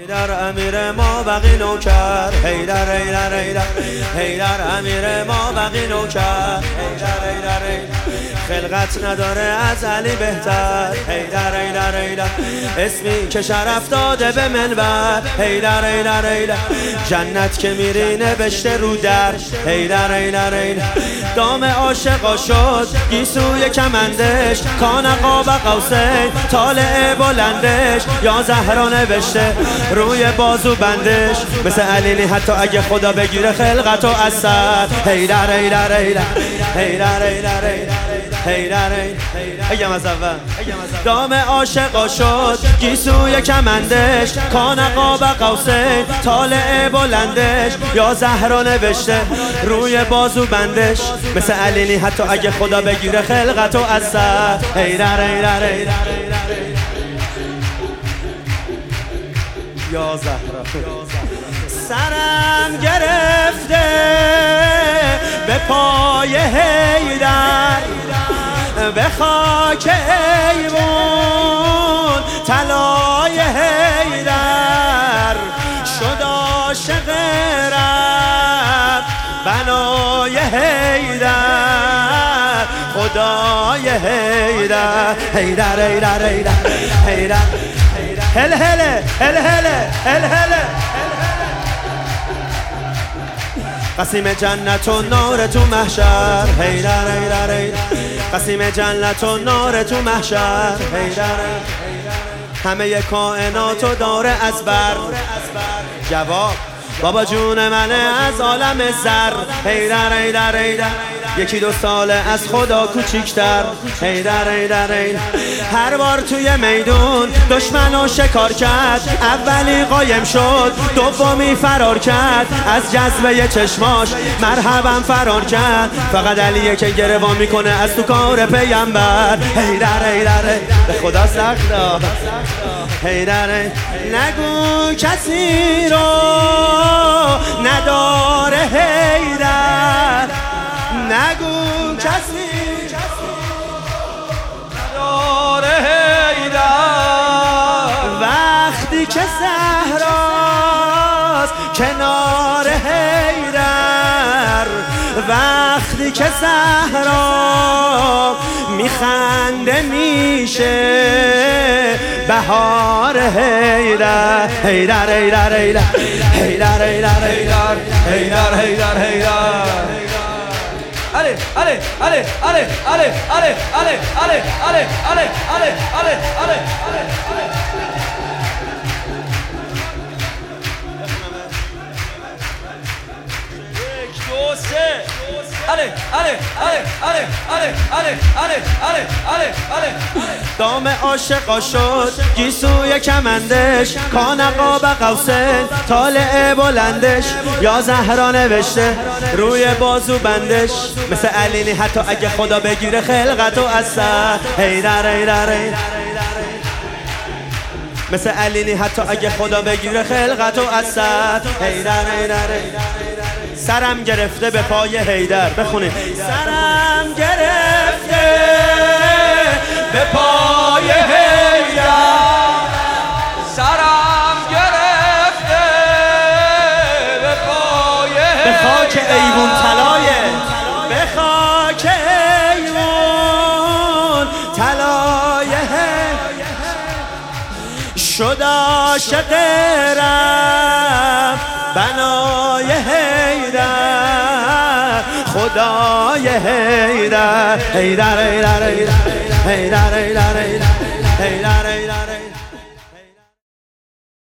حیدر امیر ما بقی نوکر، حیدر حیدر حیدر حیدر امیر ما بقی نوکر، حیدر حیدر خلقت نداره از علی بهتر، حیدر حیدر حیدر اسمی که شرف داده به منبر، حیدر حیدر حیدر جنت که میری نوشته رو در، حیدر حیدر حیدر دام عاشقا شد گیسوی کمندش، کان قاب قوسین طالع بلندش، یا زهرا نوشته روی بازو بندش، مثل علی حتی اگه خدا بگیره خلقتو از سر، حیدر حیدر حیدر حیدر حیدر حیدر اگم از اول دام عاشقا شد گیسوی کمندش، کان قاب قوسین طالع بلندش، یا زهرا نوشته روی بازو بندش، مثل علی حتی اگه خدا بگیره خلقتو از سر، حیدر حیدر حیدر یا زهرا سرم گرفته به پای حیدر، به خاک ایوان طلای حیدر، شد عاشق رب بنای حیدر، خدای حیدر، حیدر حیدر حیدر حیدر هل هله هل هله هل هله قسیم جنت و نار تو محشر، حیدر حیدر حیدر قسیم جنت و نار تو محشر، حیدر همه کائناتو داره از بر، جواب بابا جون منه از عالم زر، حیدر حیدر حیدر یکی دو ساله از خدا کوچیکتر، حیدر حیدر حیدر هر بار توی میدون دشمنو شکار کرد، اولی قایم شد دومی فرار کرد، از جذبه چشماش مرحبا فرار کرد، فقط علیه که گروان میکنه از تو کار پیامبر، حیدر حیدر به خدا سخته، حیدر نگو کسی رو نداره حیدر، نگو کسی نداره حیدر، وقتی که زهراست کنار حیدر، وقتی که زهرا میخنده میشه بهار حیدر، حیدر حیدر حیدر حیدر حیدر حیدر حیدر حیدر Ale, ale, ale, ale, ale, ale, ale, ale, ale, ale, ale, ale, ale, ale. Ale, ale, ale, ale, ale, ale, ale, ale, ale, ale. دام عاشقا شد گیسوی کمندش، کان قاب قوسین طالع بلندش، یا زهرا نوشته روی بازو بندش، مثل علی حتی اگه خدا بگیره خلقتو از سر، حیدر حیدر مثل علی حتی اگه خدا بگیره خلقتو از سر، حیدر حیدر سرم گرفته به پای حیدر، بخونید سرم گرفته به پای حیدر، سرم گرفته به پای حیدر، به خاک ایوان طلایه، به خاک ایوان طلایه، شد عاشق رب بنای حیدر، خدای حیدر، حیدر حیدر حیدر حیدر حیدر حیدر حیدر